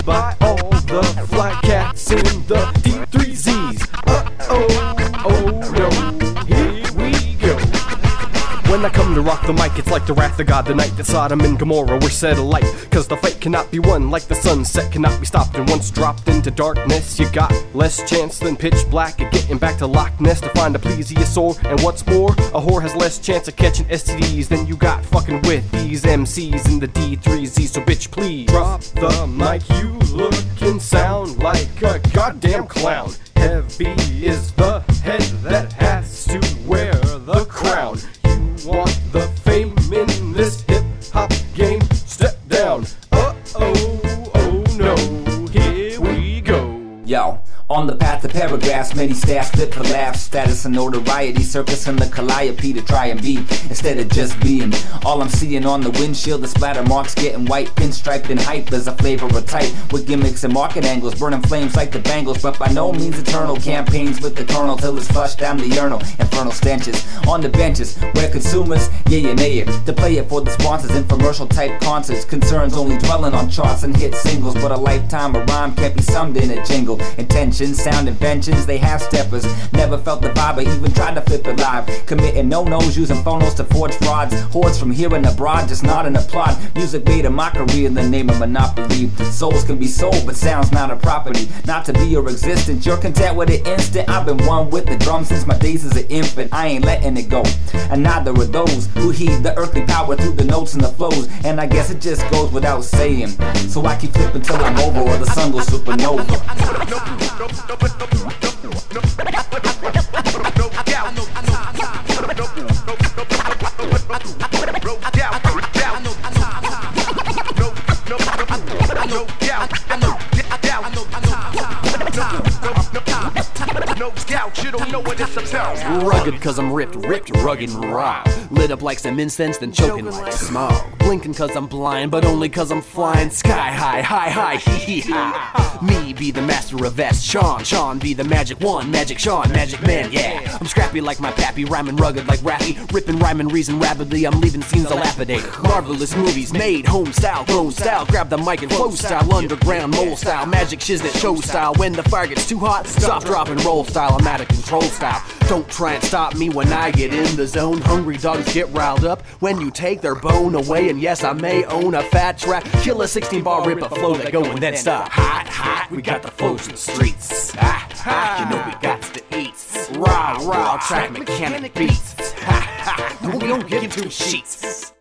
by all the fly cats in the D3Zs. Oh no, here we go. When I come to rock the mic, it's like the wrath of God, the night that Sodom and Gomorrah were set alight. Cause the fight cannot be won like the sunset cannot be stopped. And once dropped into darkness, you got less chance than pitch black at getting back to Loch Ness to find a plesiosaur. And what's more, a whore has less chance of catching STDs than you got fucking with these MCs in the D3Z. So bitch, please drop the mic, you look and sound like a goddamn clown. Heavy is the head that has to wear the crown. You want the fame in this hip-hop game? Step down. Oh no, here we go. Yo, on the path to paragraphs, many staffs fit for laughs. Status and notoriety, circus and the calliope to try and be instead of just being. All I'm seeing on the windshield, the splatter marks getting white, pinstriped and hype as a flavor of type. With gimmicks and market angles, burning flames like the Bangles, but by no means eternal. Campaigns with the colonel till it's flushed down the urinal. Infernal stenches on the benches where consumers yay and nay it to play it for the sponsors. Infomercial type concerts, concerns only dwelling on charts and hit singles. But a lifetime of rhyme can't be summed in a jingle. Intentions, sound inventions, they have steppers. Never felt the vibe or even tried to flip it live. Committing no-nos, using phonos to forge frauds. Hordes from here and abroad, just not an applaud. Music made a mockery in the name of monopoly. Souls can be sold, but sound's not a property. Not to be your existence, you're content with it instant. I've been one with the drum since my days as an infant. I ain't letting it go, and neither are those who heed the earthly power through the notes and the flows. And I guess it just goes without saying, so I keep flipping till I'm over or the sun goes supernova. Rugged cause I'm ripped, rugged and raw. Lit up like some incense, then choking like smog. Blinking cause I'm blind, but only cause I'm flying sky high, hee ha. Me be the master of S, Sean be the magic one, magic Sean, magic man, yeah. I'm scrappy like my pappy, rhyming rugged like Rappy. Ripping, rhyming, reason rapidly, I'm leaving scenes dilapidated. Marvelous movies made, home style, grown style. Grab the mic and flow style, underground mole style. Magic shiz that show style. When the fire gets too hot, stop, drop and roll style. I'm out of control style. Don't try and stop me when I get in the zone. Hungry dogs get riled up when you take their bone away. And yes, I may own a fat track. Kill a 16-bar, rip a flow that go and then stop. Hot, we got the flows in the streets. You know we got to eat. Raw, track mechanic beats. We don't give two sheets.